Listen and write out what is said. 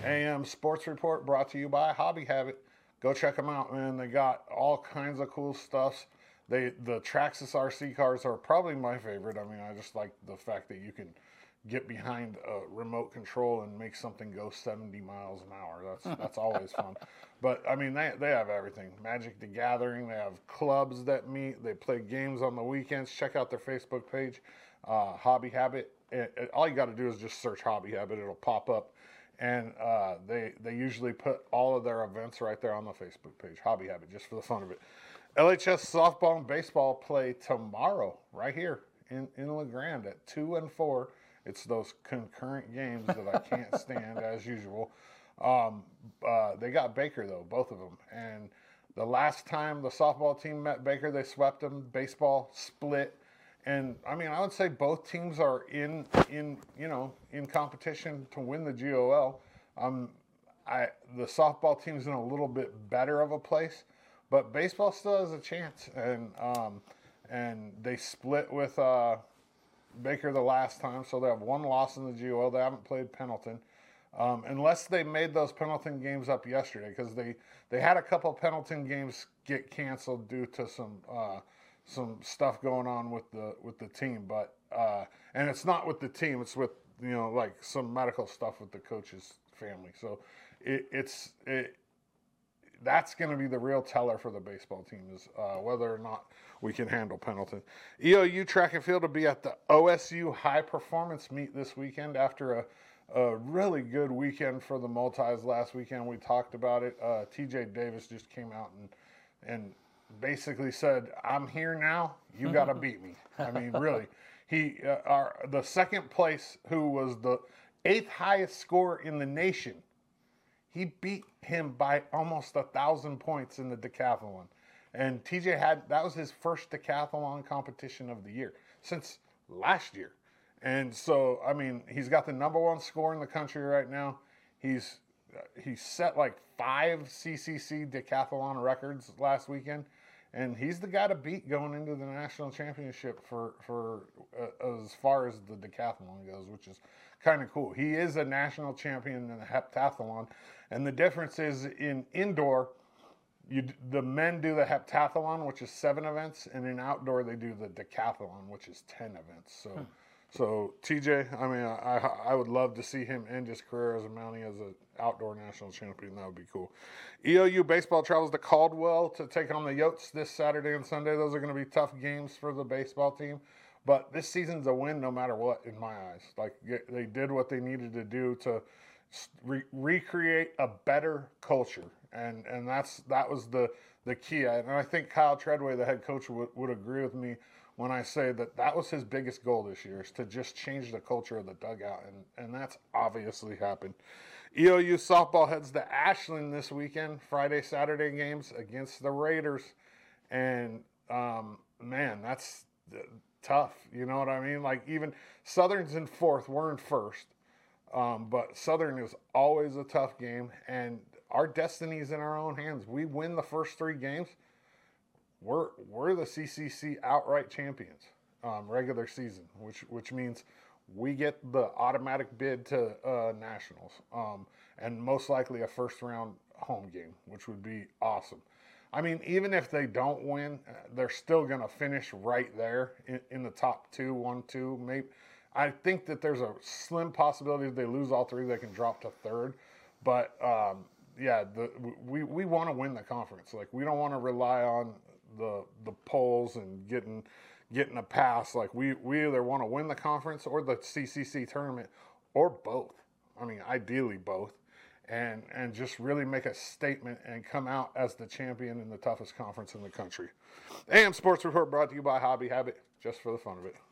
AM Sports Report brought to you by Hobby Habit. Go check them out, man. They got all kinds of cool stuff. The Traxxas RC cars are probably my favorite. I mean, I just like the fact that you can get behind a remote control and make something go 70 miles an hour. That's always fun. But I mean, they have everything. Magic the Gathering. They have clubs that meet. They play games on the weekends. Check out their Facebook page, Hobby Habit. All you got to do is just search Hobby Habit. It'll pop up. And they usually put all of their events right there on the Facebook page, Hobby Habit, just for the fun of it. LHS softball and baseball play tomorrow right here in LeGrand at 2 and 4. It's those concurrent games that I can't stand as usual. They got Baker, though, both of them. And the last time the softball team met Baker, they swept them. Baseball split. And I mean, I would say both teams are in competition to win the GOL. The softball team's in a little bit better of a place, but baseball still has a chance. And they split with Baker the last time, so they have one loss in the GOL. They haven't played Pendleton, unless they made those Pendleton games up yesterday, because they had a couple Pendleton games get canceled due to some stuff going on with the team, but and it's not with the team, it's with like some medical stuff with the coach's family. So that's going to be the real teller for the baseball team is whether or not we can handle Pendleton. EOU track and field will be at the OSU High Performance Meet this weekend after a really good weekend for the multis last weekend. We talked about it. TJ Davis just came out and basically said, "I'm here now. You got to beat me." I mean, really. The second place, who was the 8th highest scorer in the nation, he beat him by almost 1,000 points in the decathlon. And TJ that was his first decathlon competition of the year since last year. And so, I mean, he's got the number 1 score in the country right now. He set like 5 CCC decathlon records last weekend. And he's the guy to beat going into the national championship for as far as the decathlon goes, which is kind of cool. He is a national champion in the heptathlon, and the difference is in indoor, the men do the heptathlon, which is 7 events, and in outdoor they do the decathlon, which is 10 events. So TJ, I mean, I would love to see him end his career as a Mountie as an outdoor national champion. That would be cool. EOU baseball travels to Caldwell to take on the Yotes this Saturday and Sunday. Those are going to be tough games for the baseball team. But this season's a win no matter what, in my eyes. Like, they did what they needed to do to recreate a better culture. And that was the key. And I think Kyle Treadway, the head coach, would agree with me when I say that was his biggest goal this year, is to just change the culture of the dugout, and that's obviously happened. EOU softball heads to Ashland this weekend, Friday, Saturday games against the Raiders, and man, that's tough, you know what I mean? Like, even Southern's in 4th, we're in 1st, but Southern is always a tough game, and our destiny's in our own hands. We win the first 3 games, we're the CCC outright champions, regular season, which means we get the automatic bid to nationals, and most likely a first round home game, which would be awesome. I mean, even if they don't win, they're still going to finish right there in the top 2, 1, 2. Maybe I think that there's a slim possibility if they lose all 3, they can drop to 3rd. But yeah, we want to win the conference. Like, we don't want to rely on the polls and getting a pass. Like, we either want to win the conference or the CCC tournament, or both. I mean, ideally both, and just really make a statement and come out as the champion in the toughest conference in the country. AM Sports Report brought to you by Hobby Habit, just for the fun of it.